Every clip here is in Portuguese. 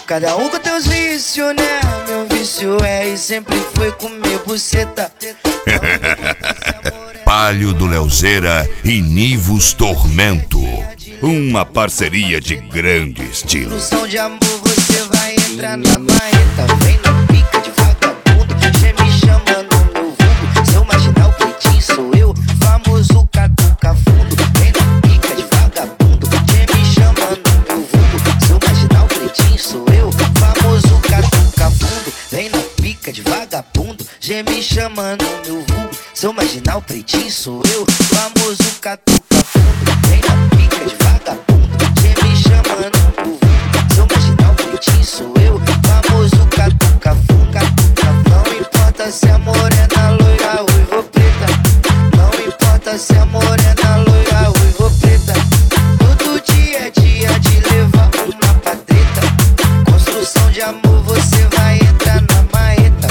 Cada um com teus vícios, né? Meu vício é e sempre foi comer buceta. Palio do Leozeira e Nivus Tormento. Uma parceria de grande estilo. Ilusão de amor, você vai entrar na marreta. Vem na pica de vagabundo, cê me chama no meu vulgo. Seu marginal pretinho sou eu, famoso catuca fundo. Vem na pica de vagabundo, cê me chama no meu vulgo. Seu marginal pretinho sou eu, famoso catuca fundo. Vem na pica de vagabundo, cê me chama no meu vulgo. Seu marginal pretinho sou eu, famoso catuca fundo. Vem na pica de vagabundo, cê me chama no meu vulgo. Seu marginal pretinho sou eu, famoso catuca fundo. Não importa se é morena, loira, ruiva ou preta. Não importa se é morena, loira, ruiva ou preta. Todo dia é dia de levar uma pra treta. Construção de amor, você vai entrar na marreta.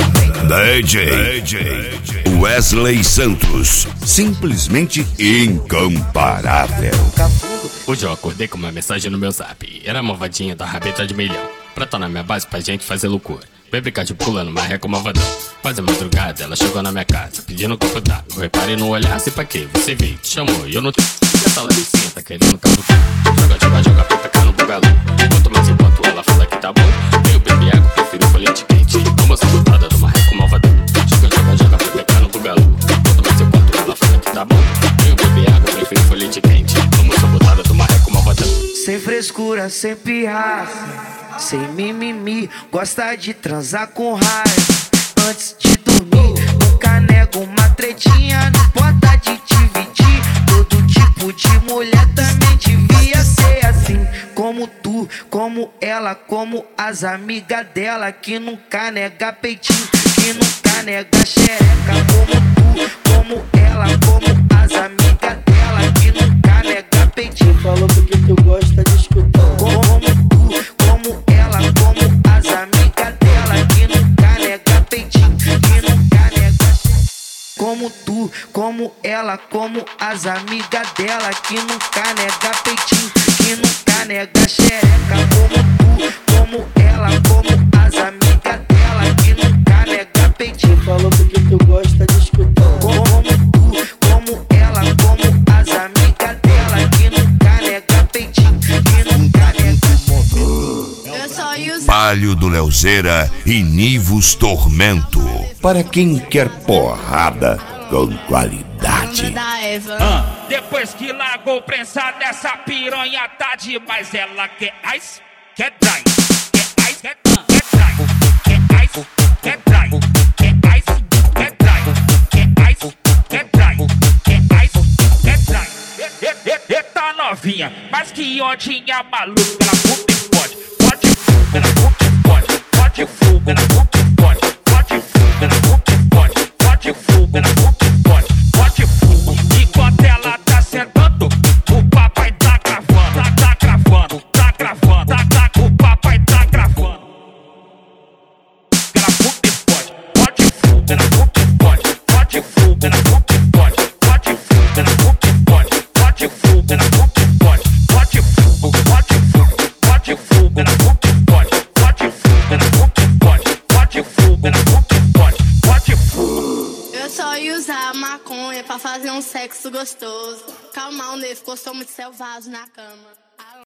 DJ Wesley Santos, simplesmente incomparável. Hoje eu acordei com uma mensagem no meu zap. Era a malvadinha da rabeta de milhão. Pra tá na minha base pra gente fazer loucura. Vai brincar de pula no marreco malvadão. Quase madrugada ela chegou na minha casa pedindo um copo d'água. Eu reparei no olhar, sei pra quê? Você veio, te chamou e eu não tenho. Essa laricinha tá querendo caputar. Joga pra tacar no bugalô. Quanto mais enquanto ela fala que tá bom. Eu bebi água, prefiro folhete quente. Toma essa botada do marreco malvadão. Joga pra tacar no bugalô. Quanto mais enquanto ela fala que tá bom. Eu bebi água, prefiro folhete quente. Toma essa botada do marreco malvadão. Sem frescura, sem pirraça, sem mimimi, gosta de transar com raiva. Antes de dormir, nunca nego uma tretinha. Não importa de dividir, todo tipo de mulher também devia ser assim. Como tu, como ela, como as amigas dela, que nunca nega peitinho, que nunca nega xereca. Como tu, como ela, como as amigas dela, que nunca nega peitinho. Falou porque tu gosta de escutar. Como tu, como ela, como as amigas dela, que nunca nega peitinho, que nunca nega. Como tu, como ela, como as amigas dela, que nunca nega peitinho, que nunca nega xereca. Como tu, como ela, como as amigas dela, que nunca nega peitinho. Falou porque tu gosta de escutar. Como tu, como ela, como as amigas dela, que nunca nega peitinho, que nunca nega. Palio do Leozeira e Nivus Tormento. Para quem quer porrada com qualidade. Depois que largou prensa dessa piranha tá demais. Ela quer ice, quer dry, quer ice, quer dry, quer ice, quer dry, quer ice, quer dry, quer ice, quer dry, quer ice, quer dry. Eita novinha, mas que ondinha maluca. Ela puta e pode, pode fuga, ela puta e pode, pode fuga, ela puta e pode, pode fuga, ela puta e pode, pode fuga, ela puta e pode, pode fuga. Enquanto ela tá sentando, o papai tá gravando, tá gravando, tá gravando, o papai tá gravando. Ela puta e pode, pode fuga, ela puta e pode, pode fuga, ela puta e pode, pode fuga, ela puta e pode, pode fuga, ela puta e pode, pode fuga, pode fuga, pode fuga, ela puta e pode, pode fuga, ela puta e pode, pode fuga, ela puta e pode, pode fuga. Eu só ia usar maconha pra fazer um sexo gostoso. Calma, o nego ficou muito selvagem na cama.